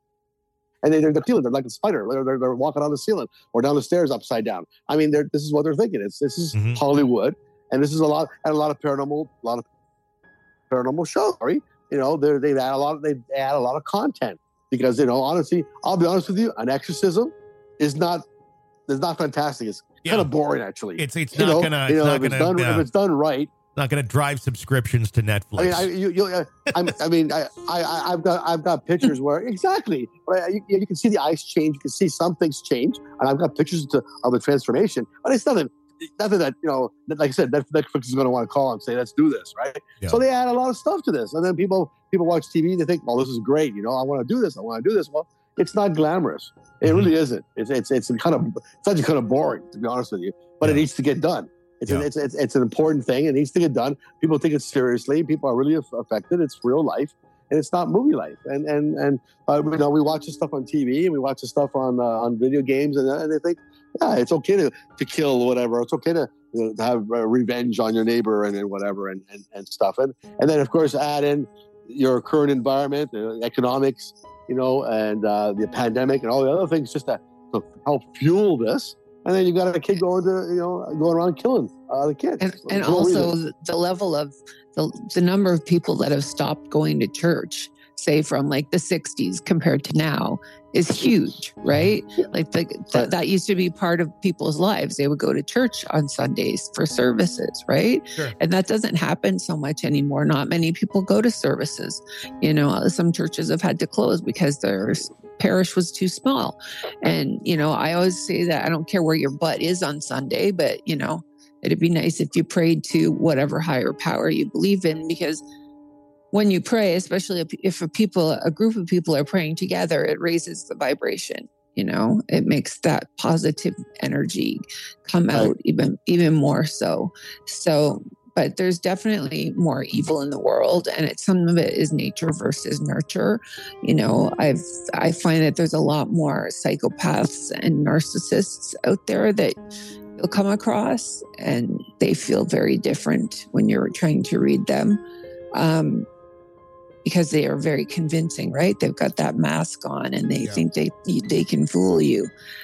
And they, they're the ceiling. They're like a spider. They're, they're, they're walking on the ceiling or down the stairs upside down. I mean, they're, this is what they're thinking. It's this is Mhm. Hollywood, and this is a lot and a lot of paranormal, a lot of paranormal shows. Right? You know, they they add a lot. They add a lot of content because you know, honestly, I'll be honest with you, an exorcism is not is not fantastic. It's Yeah. kind of boring, actually. It's it's You not know, gonna you it's know, not if it's gonna done yeah, if it's done right. not gonna drive subscriptions to Netflix. I mean, I, you, you, uh, I'm, I mean, I, I, I've got, I've got pictures where exactly, right, you, you can see the ice change, you can see some things change, and I've got pictures to, of the transformation. But it's nothing, nothing that you know, like I said, Netflix is going to want to call and say, let's do this, right? Yeah. So they add a lot of stuff to this, and then people, people watch T V, and they think, well, this is great, you know, I want to do this, I want to do this. Well, it's not glamorous. It Mhm. really isn't. It's, it's, it's kind of, it's actually kind of boring, to be honest with you. But Yeah. it needs to get done. It's, Yeah. an, it's, it's, it's an important thing. It needs to get done. People take it seriously. People are really aff- affected. It's real life, and it's not movie life. And and and uh, you know, we watch this stuff on T V, and we watch this stuff on uh, on video games, and, and they think, yeah, it's okay to, to kill whatever. It's okay to, you know, to have uh, revenge on your neighbor and, and whatever and, and, and stuff. And and then of course add in your current environment, uh, economics, you know, and uh, the pandemic and all the other things just to, to help fuel this. And then you've got a kid going to, you know, going around killing uh, the kids. And, and For no also reason. the, the level of the, the number of people that have stopped going to church, say from like the sixties compared to now, is huge, right? Like the, th- that used to be part of people's lives. They would go to church on Sundays for services, right? Sure. And that doesn't happen so much anymore. Not many people go to services. You know, some churches have had to close because their parish was too small. And, you know, I always say that I don't care where your butt is on Sunday, but, you know, it'd be nice if you prayed to whatever higher power you believe in, because when you pray, especially if, if a people, a group of people are praying together, it raises the vibration. You know, it makes that positive energy come out even even more so. So, but there's definitely more evil in the world, and it's some of it is nature versus nurture. You know, I've I find that there's a lot more psychopaths and narcissists out there that you'll come across, and they feel very different when you're trying to read them. Um, because they are very convincing, right? They've got that mask on and they Yeah. think they they can fool you.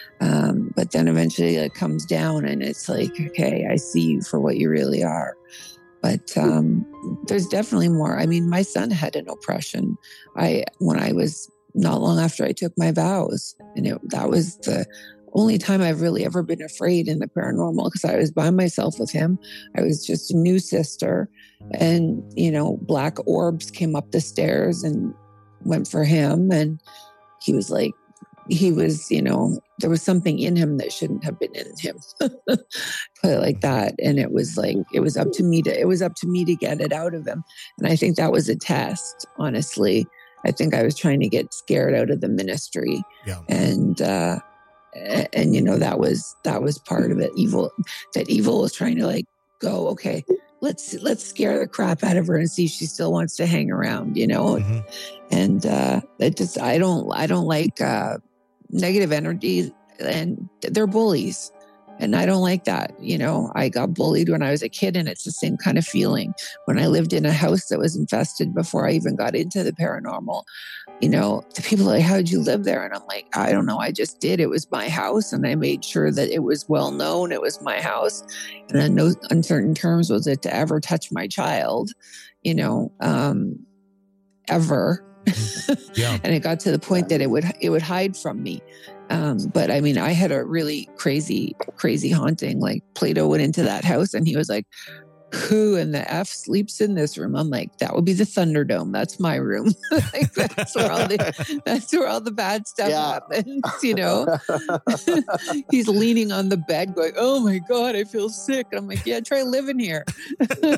Um, but then eventually it comes down and it's like, okay, I see you for what you really are. But um, there's definitely more. I mean, my son had an oppression. I when I was not long after I took my vows, and it, that was the only time I've really ever been afraid in the paranormal, because I was by myself with him. I was just a new sister. And, you know, black orbs came up the stairs and went for him. And he was like, he was, you know, there was something in him that shouldn't have been in him. Put it like that. And it was like, it was up to me to, it was up to me to get it out of him. And I think that was a test, honestly. I think I was trying to get scared out of the ministry. Yeah. And, uh, and, you know, that was, that was part of it. Evil, that evil was trying to like go, okay, let's, let's scare the crap out of her and see if she still wants to hang around, you know? Mhm. And, uh, it just, I don't, I don't like, uh, negative energy, and they're bullies. And I don't like that. You know, I got bullied when I was a kid, and it's the same kind of feeling when I lived in a house that was infested before I even got into the paranormal. You know, the people are like, how did you live there? And I'm like, I don't know. I just did. It was my house, and I made sure that it was well known. It was my house. And on no uncertain terms was it to ever touch my child, you know, um, ever. Yeah. And it got to the point that it would it would hide from me. Um, but I mean, I had a really crazy, crazy haunting. Like Plato went into that house and he was like, who in the F sleeps in this room? I'm like, that would be the Thunderdome. That's my room. Like, that's where all the that's where all the bad stuff yeah. happens, you know. He's leaning on the bed going, oh my God, I feel sick. And I'm like, yeah, try living here. it,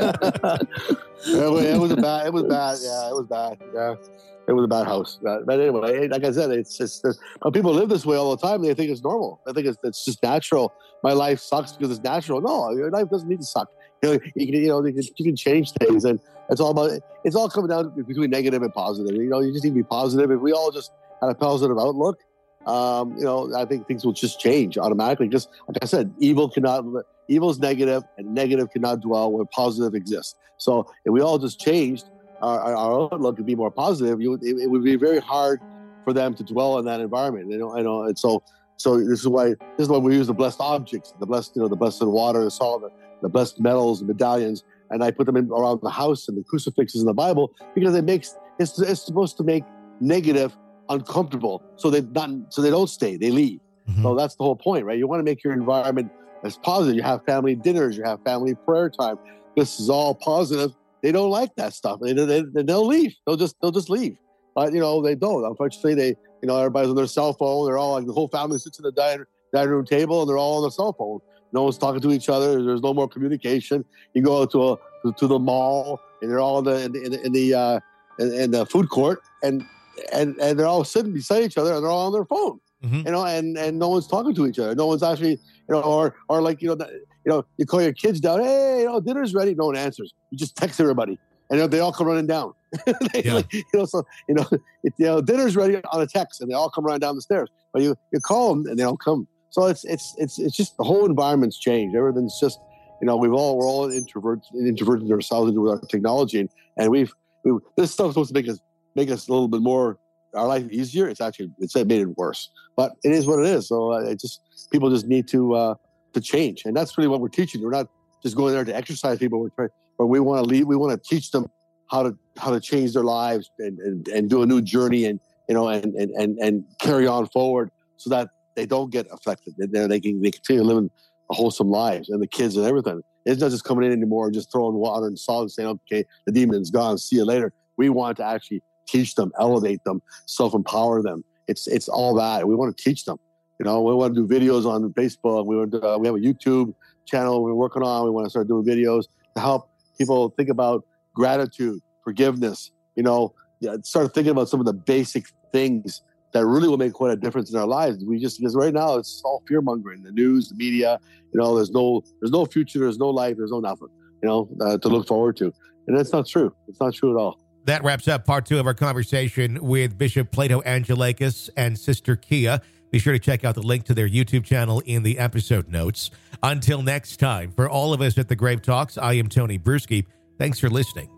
was, it was a bad, it was bad. Yeah, it was bad. Yeah. It was a bad house. But, but anyway, like I said, it's just, it's, when people live this way all the time, they think it's normal. I think it's, it's just natural. My life sucks because it's natural. No, your life doesn't need to suck. You know, you can, you know, you can, you can change things, and it's all about, it's all coming down between negative and positive. You know, you just need to be positive. If we all just had a positive outlook, um, you know, I think things will just change automatically. Just like I said, evil cannot, evil is negative, and negative cannot dwell where positive exists. So if we all just changed our, our outlook to be more positive, you, it, it would be very hard for them to dwell in that environment. You know, I know, and so, so this is why this is why we use the blessed objects, the blessed, you know, the blessed water, the salt, the, the blessed metals, the medallions, and I put them in around the house and the crucifixes in the Bible because it makes it's, it's supposed to make negative uncomfortable, so they not so they don't stay, they leave. Mm-hmm. So that's the whole point, right? You want to make your environment as positive. You have family dinners, you have family prayer time. This is all positive. They don't like that stuff. They, they, they'll leave. They'll just they'll just leave. But you know they don't. Unfortunately, they you know everybody's on their cell phone. They're all like the whole family sits at the dining dining room table and they're all on their cell phone. No one's talking to each other. There's no more communication. You go to a to, to the mall and they're all in the in the in the, uh, in, in the food court and and and they're all sitting beside each other and they're all on their phone. Mm-hmm. You know, and, and no one's talking to each other. No one's actually, you know, or or like you know, the, you know, you call your kids down. Hey, you know, dinner's ready. No one answers. You just text everybody, and they all come running down. they, yeah. like, you know, so you know, it, you know, dinner's ready on a text, and they all come running down the stairs. But you you call them, and they don't come. So it's it's it's it's just the whole environment's changed. Everything's just, you know, we've all we're all introverts introverted ourselves into our technology, and, and we've we, this stuff's supposed to make us make us a little bit more our life easier. It's actually it's made it worse, but it is what it is. So uh, it just people just need to uh, to change, and that's really what we're teaching. We're not just going there to exercise people. We're trying, but we want to lead. We want to teach them how to how to change their lives and, and, and do a new journey, and you know, and and and, and carry on forward so that they don't get affected. They, they can they continue living a wholesome lives, and the kids and everything. It's not just coming in anymore and just throwing water and salt and saying, okay, the demon's gone, see you later. We want to actually teach them, elevate them, self-empower them. It's it's all that. We want to teach them. You know, we want to do videos on Facebook. We want to, uh, we have a YouTube channel we're working on. We want to start doing videos to help people think about gratitude, forgiveness. You know, yeah, start thinking about some of the basic things that really will make quite a difference in our lives. We just, because right now it's all fear mongering, the news, the media, you know, there's no, there's no future, there's no life, there's no nothing, you know, uh, to look forward to. And that's not true. It's not true at all. That wraps up part two of our conversation with Bishop Plato Angelakis and Sister Kia. Be sure to check out the link to their YouTube channel in the episode notes. Until next time, for all of us at the Grave Talks, I am Tony Bruschi. Thanks for listening.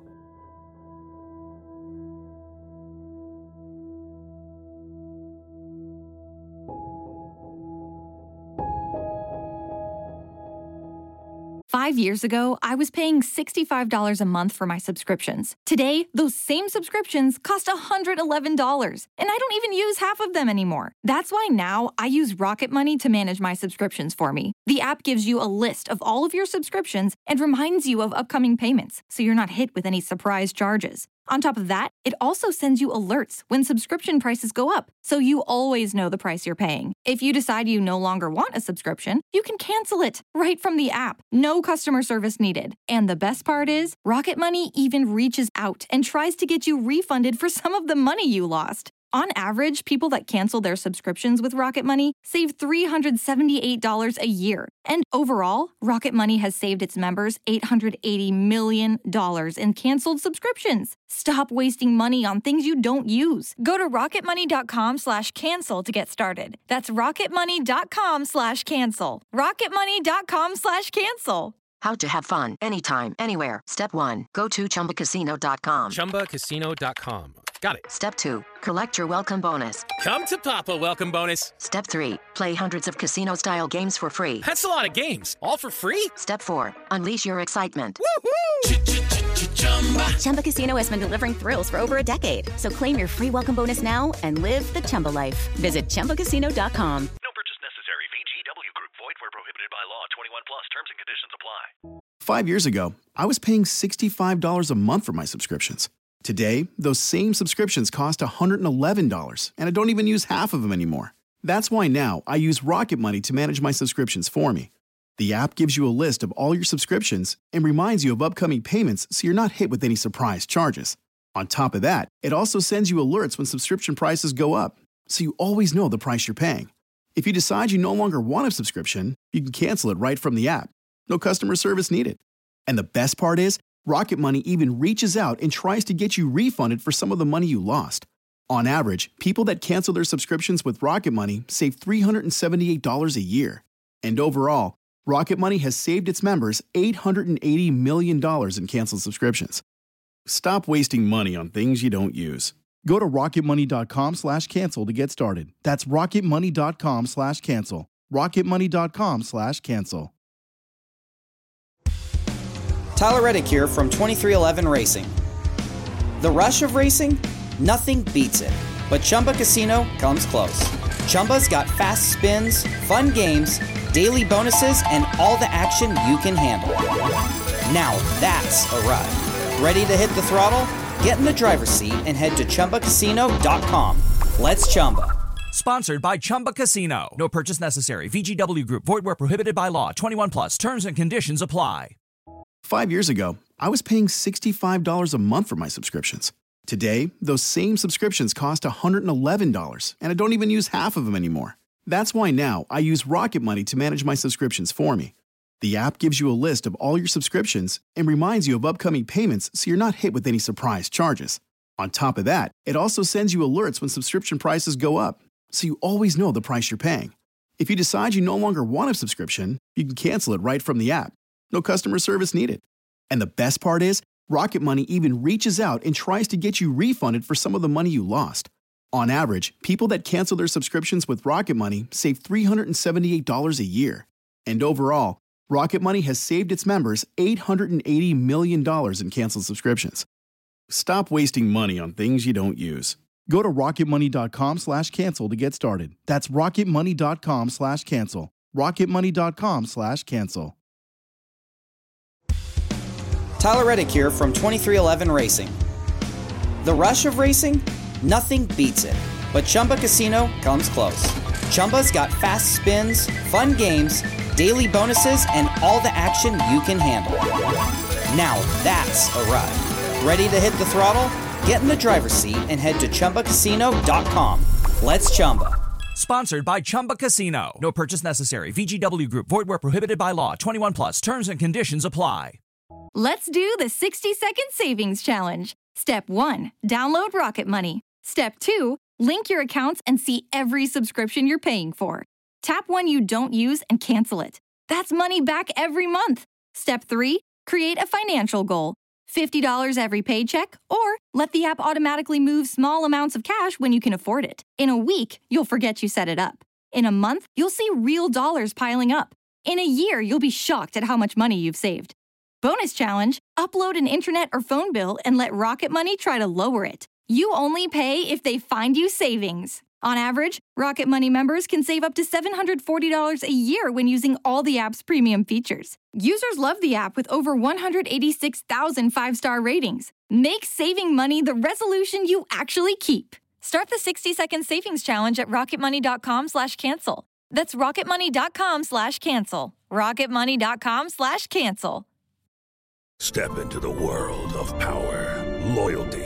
Five years ago, I was paying sixty-five dollars a month for my subscriptions. Today, those same subscriptions cost one hundred eleven dollars, and I don't even use half of them anymore. That's why now I use Rocket Money to manage my subscriptions for me. The app gives you a list of all of your subscriptions and reminds you of upcoming payments, so you're not hit with any surprise charges. On top of that, it also sends you alerts when subscription prices go up, so you always know the price you're paying. If you decide you no longer want a subscription, you can cancel it right from the app. No customer service needed. And the best part is, Rocket Money even reaches out and tries to get you refunded for some of the money you lost. On average, people that cancel their subscriptions with Rocket Money save three hundred seventy-eight dollars a year. And overall, Rocket Money has saved its members eight hundred eighty million dollars in canceled subscriptions. Stop wasting money on things you don't use. Go to rocketmoney.com slash cancel to get started. That's rocketmoney.com slash cancel. rocketmoney.com slash cancel. How to have fun anytime, anywhere. Step one, go to chumba casino dot com. chumba casino dot com. Got it. Step two, collect your welcome bonus. Come to Papa welcome bonus. Step three, play hundreds of casino-style games for free. That's a lot of games, all for free? Step four, unleash your excitement. Woohoo! Chumba Casino has been delivering thrills for over a decade. So claim your free welcome bonus now and live the Chumba life. Visit chumba casino dot com. No purchase necessary. V G W Group. Void where prohibited by law. twenty-one plus. Terms and conditions apply. Five years ago, I was paying sixty-five dollars a month for my subscriptions. Today, those same subscriptions cost one hundred eleven dollars, and I don't even use half of them anymore. That's why now I use Rocket Money to manage my subscriptions for me. The app gives you a list of all your subscriptions and reminds you of upcoming payments so you're not hit with any surprise charges. On top of that, it also sends you alerts when subscription prices go up, so you always know the price you're paying. If you decide you no longer want a subscription, you can cancel it right from the app. No customer service needed. And the best part is, Rocket Money even reaches out and tries to get you refunded for some of the money you lost. On average, people that cancel their subscriptions with Rocket Money save three hundred seventy-eight dollars a year. And overall, Rocket Money has saved its members eight hundred eighty million dollars in canceled subscriptions. Stop wasting money on things you don't use. Go to rocketmoney.com slash cancel to get started. That's rocketmoney.com slash cancel. rocketmoney.com slash cancel. Tyler Reddick here from twenty-three eleven Racing. The rush of racing? Nothing beats it. But Chumba Casino comes close. Chumba's got fast spins, fun games, daily bonuses, and all the action you can handle. Now that's a ride. Ready to hit the throttle? Get in the driver's seat and head to chumba casino dot com. Let's Chumba. Sponsored by Chumba Casino. No purchase necessary. V G W Group. Void where prohibited by law. twenty-one plus. Terms and conditions apply. Five years ago, I was paying sixty-five dollars a month for my subscriptions. Today, those same subscriptions cost one hundred eleven dollars, and I don't even use half of them anymore. That's why now I use Rocket Money to manage my subscriptions for me. The app gives you a list of all your subscriptions and reminds you of upcoming payments so you're not hit with any surprise charges. On top of that, it also sends you alerts when subscription prices go up, so you always know the price you're paying. If you decide you no longer want a subscription, you can cancel it right from the app. No customer service needed. And the best part is, Rocket Money even reaches out and tries to get you refunded for some of the money you lost. On average, people that cancel their subscriptions with Rocket Money save three hundred seventy-eight dollars a year. And overall, Rocket Money has saved its members eight hundred eighty million dollars in canceled subscriptions. Stop wasting money on things you don't use. Go to rocketmoney.com slash cancel to get started. That's rocketmoney.com slash cancel. rocketmoney.com slash cancel. Tyler Reddick here from twenty-three eleven Racing. The rush of racing? Nothing beats it. But Chumba Casino comes close. Chumba's got fast spins, fun games, daily bonuses, and all the action you can handle. Now that's a ride. Ready to hit the throttle? Get in the driver's seat and head to chumba casino dot com. Let's Chumba. Sponsored by Chumba Casino. No purchase necessary. V G W Group. Void where prohibited by law. twenty-one plus. Terms and conditions apply. Let's do the sixty second savings challenge. Step one, download Rocket Money. Step two, link your accounts and see every subscription you're paying for. Tap one you don't use and cancel it. That's money back every month. Step three, create a financial goal. fifty dollars every paycheck, or let the app automatically move small amounts of cash when you can afford it. In a week, you'll forget you set it up. In a month, you'll see real dollars piling up. In a year, you'll be shocked at how much money you've saved. Bonus challenge, upload an internet or phone bill and let Rocket Money try to lower it. You only pay if they find you savings. On average, Rocket Money members can save up to seven hundred forty dollars a year when using all the app's premium features. Users love the app with over one hundred eighty-six thousand five-star ratings. Make saving money the resolution you actually keep. Start the sixty second savings challenge at rocketmoney.com slash cancel. That's rocketmoney.com slash cancel. rocketmoney.com slash cancel. Step into the world of power, loyalty,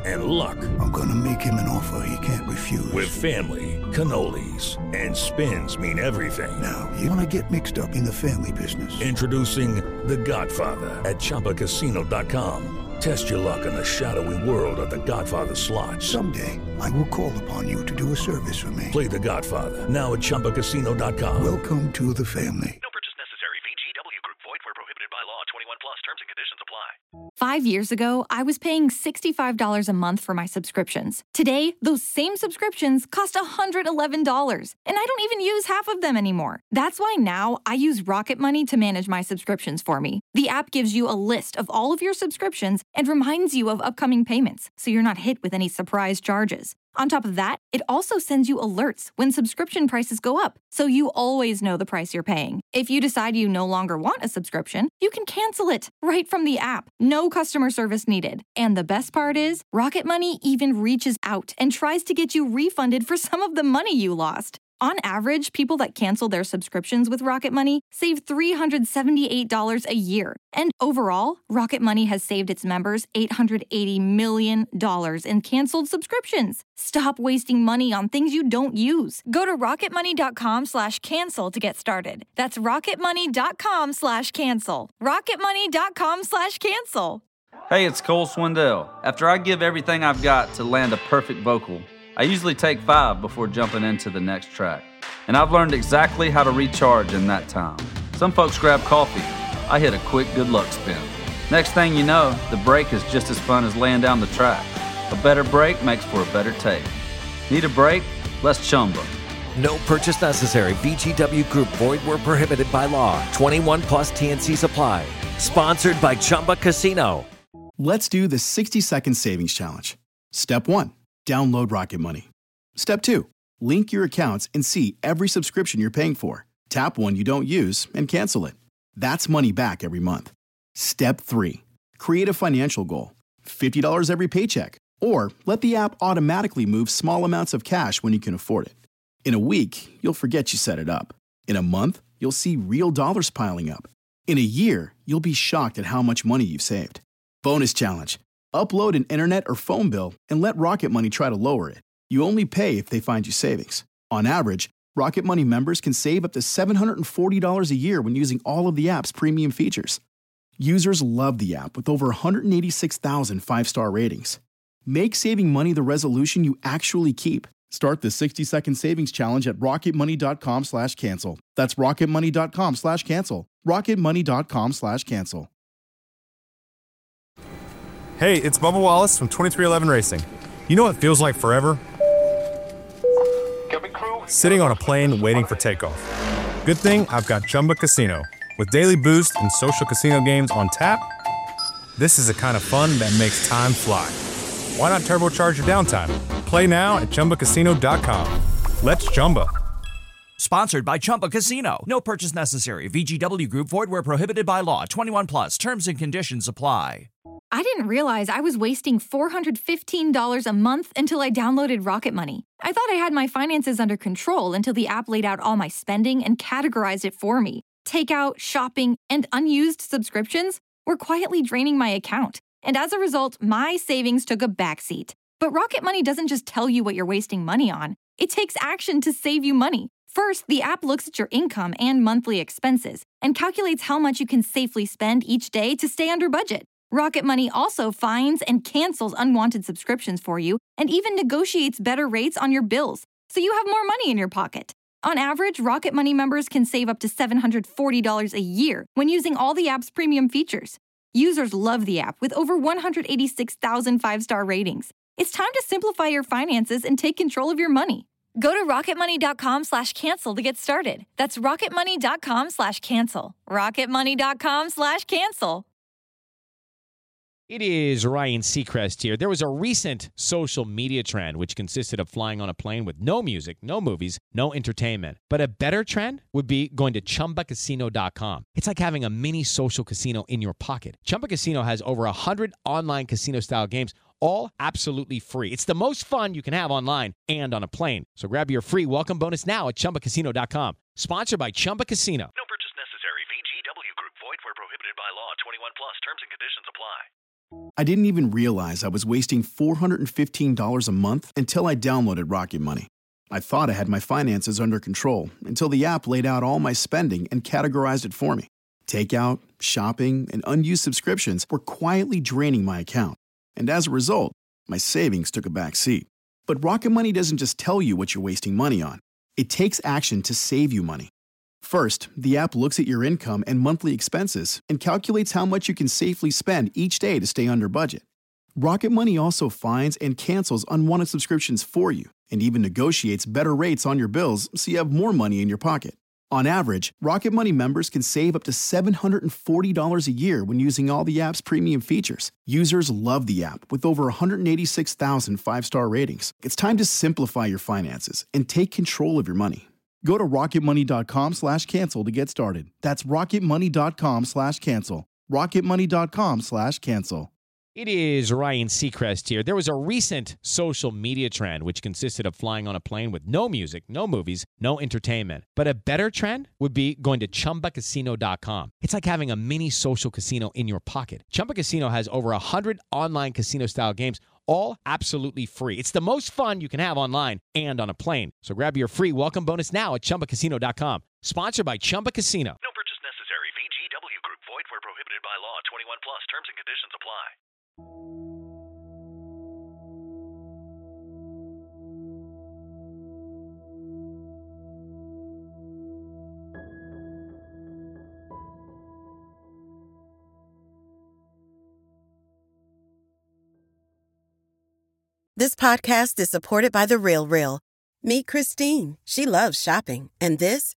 and luck. I'm gonna make him an offer he can't refuse. With family, cannolis, and spins mean everything. Now, you wanna get mixed up in the family business. Introducing The Godfather at Chumba Casino dot com. Test your luck in the shadowy world of The Godfather slot. Someday, I will call upon you to do a service for me. Play The Godfather, now at Chumba Casino dot com. Welcome to the family. No purchase necessary. V G W Group. Void where prohibited by law. twenty-one plus. Terms and conditions apply. Five years ago, I was paying sixty-five dollars a month for my subscriptions. Today, those same subscriptions cost one hundred eleven dollars, and I don't even use half of them anymore. That's why now I use Rocket Money to manage my subscriptions for me. The app gives you a list of all of your subscriptions and reminds you of upcoming payments, so you're not hit with any surprise charges. On top of that, it also sends you alerts when subscription prices go up, so you always know the price you're paying. If you decide you no longer want a subscription, you can cancel it right from the app. No customer service needed. And the best part is, Rocket Money even reaches out and tries to get you refunded for some of the money you lost. On average, people that cancel their subscriptions with Rocket Money save three hundred seventy-eight dollars a year. And overall, Rocket Money has saved its members eight hundred eighty million dollars in canceled subscriptions. Stop wasting money on things you don't use. Go to rocketmoney.com slash cancel to get started. That's rocketmoney.com slash cancel. rocketmoney.com slash cancel. Hey, it's Cole Swindell. After I give everything I've got to land a perfect vocal, I usually take five before jumping into the next track. And I've learned exactly how to recharge in that time. Some folks grab coffee. I hit a quick good luck spin. Next thing you know, the break is just as fun as laying down the track. A better break makes for a better take. Need a break? Let's Chumba. No purchase necessary. V G W Group. Void where prohibited by law. twenty-one plus T N Cs apply. Sponsored by Chumba Casino. Let's do the sixty second savings challenge. Step one. Download Rocket Money. Step two, link your accounts and see every subscription you're paying for. Tap one you don't use and cancel it. That's money back every month. Step three, create a financial goal. fifty dollars every paycheck. Or let the app automatically move small amounts of cash when you can afford it. In a week, you'll forget you set it up. In a month, you'll see real dollars piling up. In a year, you'll be shocked at how much money you've saved. Bonus challenge. Upload an internet or phone bill and let Rocket Money try to lower it. You only pay if they find you savings. On average, Rocket Money members can save up to seven hundred forty dollars a year when using all of the app's premium features. Users love the app with over one hundred eighty-six thousand five-star ratings. Make saving money the resolution you actually keep. Start the sixty second savings challenge at rocketmoney.com slash cancel. That's rocketmoney.com slash cancel. rocketmoney.com slash cancel. Hey, it's Bubba Wallace from twenty-three eleven Racing. You know what feels like forever? Sitting on a plane waiting for takeoff. Good thing I've got Chumba Casino. With daily boost and social casino games on tap, this is the kind of fun that makes time fly. Why not turbocharge your downtime? Play now at Chumba Casino dot com. Let's Chumba. Sponsored by Chumba Casino. No purchase necessary. V G W Group. Void where prohibited by law. twenty-one plus. Terms and conditions apply. I didn't realize I was wasting four hundred fifteen dollars a month until I downloaded Rocket Money. I thought I had my finances under control until the app laid out all my spending and categorized it for me. Takeout, shopping, and unused subscriptions were quietly draining my account. And as a result, my savings took a backseat. But Rocket Money doesn't just tell you what you're wasting money on. It takes action to save you money. First, the app looks at your income and monthly expenses and calculates how much you can safely spend each day to stay under budget. Rocket Money also finds and cancels unwanted subscriptions for you and even negotiates better rates on your bills, so you have more money in your pocket. On average, Rocket Money members can save up to seven hundred forty dollars a year when using all the app's premium features. Users love the app with over one hundred eighty-six thousand five-star ratings. It's time to simplify your finances and take control of your money. Go to rocketmoney.com slash cancel to get started. That's rocketmoney.com slash cancel. rocketmoney.com slash cancel. It is Ryan Seacrest here. There was a recent social media trend which consisted of flying on a plane with no music, no movies, no entertainment. But a better trend would be going to Chumba Casino dot com. It's like having a mini social casino in your pocket. Chumba Casino has over one hundred online casino-style games, all absolutely free. It's the most fun you can have online and on a plane. So grab your free welcome bonus now at Chumba Casino dot com. Sponsored by Chumba Casino. No purchase necessary. V G W Group. Void where prohibited by law. twenty-one plus. Terms and conditions apply. I didn't even realize I was wasting four hundred fifteen dollars a month until I downloaded Rocket Money. I thought I had my finances under control until the app laid out all my spending and categorized it for me. Takeout, shopping, and unused subscriptions were quietly draining my account. And as a result, my savings took a back seat. But Rocket Money doesn't just tell you what you're wasting money on. It takes action to save you money. First, the app looks at your income and monthly expenses and calculates how much you can safely spend each day to stay under budget. Rocket Money also finds and cancels unwanted subscriptions for you and even negotiates better rates on your bills so you have more money in your pocket. On average, Rocket Money members can save up to seven hundred forty dollars a year when using all the app's premium features. Users love the app with over one hundred eighty-six thousand five-star ratings. It's time to simplify your finances and take control of your money. Go to rocketmoney.com slash cancel to get started. That's rocketmoney.com slash cancel. rocketmoney.com slash cancel. It is Ryan Seacrest here. There was a recent social media trend which consisted of flying on a plane with no music, no movies, no entertainment. But a better trend would be going to chumba casino dot com. It's like having a mini social casino in your pocket. Chumba Casino has over one hundred online casino-style games, all absolutely free. It's the most fun you can have online and on a plane. So grab your free welcome bonus now at chumba casino dot com. Sponsored by Chumba Casino. No purchase necessary. V G W Group. Void where prohibited by law. twenty-one plus. Terms and conditions apply. This podcast is supported by The Real Real. Meet Christine. She loves shopping. And this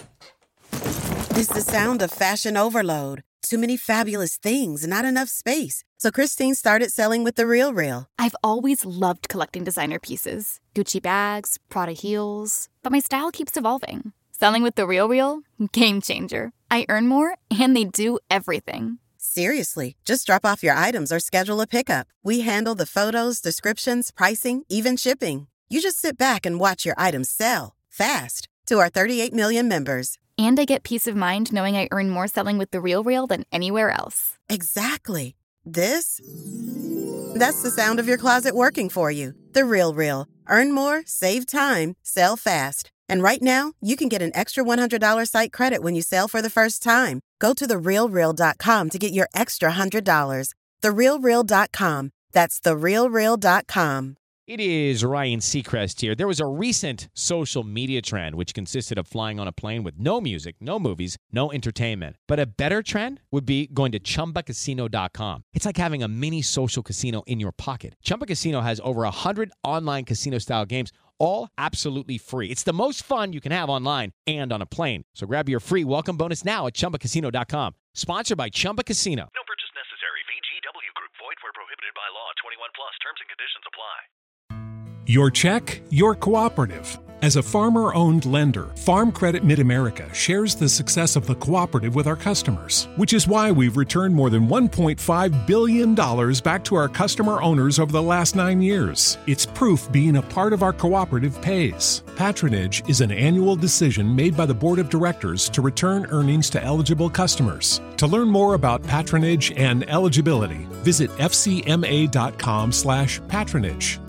is the sound of fashion overload. Too many fabulous things, not enough space. So Christine started selling with The Real Real. I've always loved collecting designer pieces. Gucci bags, Prada heels. But my style keeps evolving. Selling with The Real Real? Game changer. I earn more, and they do everything. Seriously, just drop off your items or schedule a pickup. We handle the photos, descriptions, pricing, even shipping. You just sit back and watch your items sell fast to our thirty-eight million members. And I get peace of mind knowing I earn more selling with The Real Real than anywhere else. Exactly. This? That's the sound of your closet working for you. The Real Real. Earn more, save time, sell fast. And right now, you can get an extra one hundred dollars site credit when you sell for the first time. Go to the real real dot com to get your extra one hundred dollars. the real real dot com. That's the real real dot com. It is Ryan Seacrest here. There was a recent social media trend which consisted of flying on a plane with no music, no movies, no entertainment. But a better trend would be going to chumba casino dot com. It's like having a mini social casino in your pocket. Chumba Casino has over one hundred online casino-style games, all absolutely free. It's the most fun you can have online and on a plane. So grab your free welcome bonus now at chumba casino dot com. Sponsored by Chumba Casino. No purchase necessary. V G W Group. Void where prohibited by law. twenty-one plus. Terms and conditions apply. Your check, your cooperative. As a farmer-owned lender, Farm Credit Mid-America shares the success of the cooperative with our customers, which is why we've returned more than one point five billion dollars back to our customer owners over the last nine years. It's proof being a part of our cooperative pays. Patronage is an annual decision made by the Board of Directors to return earnings to eligible customers. To learn more about patronage and eligibility, visit f c m a dot com slash patronage.